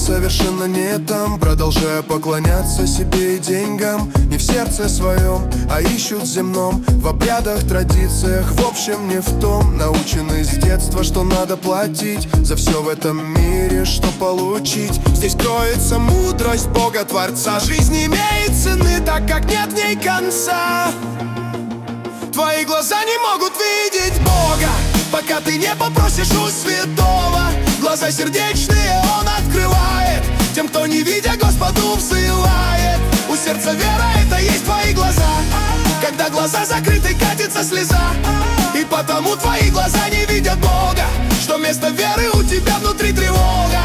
совершенно не там, продолжая поклоняться себе и деньгам. Не в сердце своем, а ищут в земном, в обрядах, традициях, в общем не в том. Научены с детства, что надо платить за все в этом мире, что получить. Здесь кроется мудрость Бога Творца. Жизнь не имеет цены, так как нет в ней конца. Твои глаза не могут видеть Бога, пока ты не попросишь у святого. Глаза сердечные Он открывает тем, кто, не видя, Господу взывает. У сердца вера — это есть твои глаза. Когда глаза закрыты, катится слеза. И потому твои глаза не видят Бога, что вместо веры у тебя внутри тревога.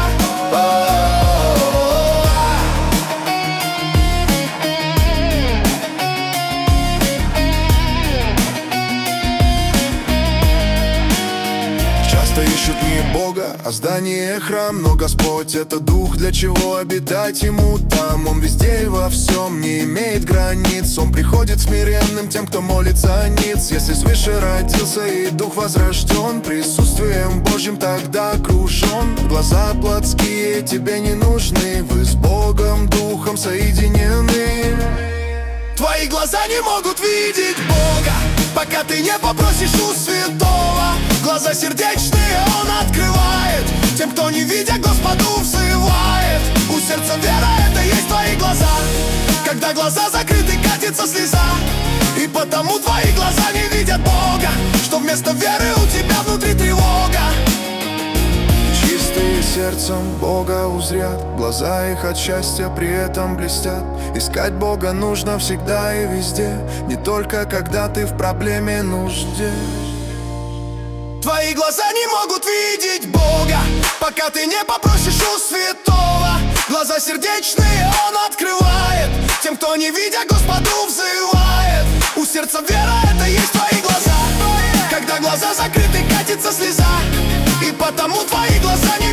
Ищут не Бога, а здание храм. Но Господь — это Дух, для чего обитать Ему там? Он везде и во всем, не имеет границ. Он приходит смиренным тем, кто молится ниц. Если свыше родился и Дух возрожден, присутствием Божьим тогда окружен. Глаза плотские тебе не нужны, вы с Богом Духом соединены. Твои глаза не могут видеть Бога, пока ты не попросишь у святого. Глаза сердечные Он открывает тем, кто, не видя, Господу взывает. У сердца вера — это есть твои глаза. Когда глаза закрыты, катится слеза. И потому твои глаза не видят Бога, что вместо веры у тебя внутри тревога. Чистые сердцем Бога узрят, глаза их от счастья при этом блестят. Искать Бога нужно всегда и везде, не только когда ты в проблеме, нужде. Твои глаза не могут видеть Бога, пока ты не попросишь у святого. Глаза сердечные Он открывает тем, кто, не видя, Господу взывает. У сердца вера — это есть твои глаза. Когда глаза закрыты, катится слеза. И потому твои глаза не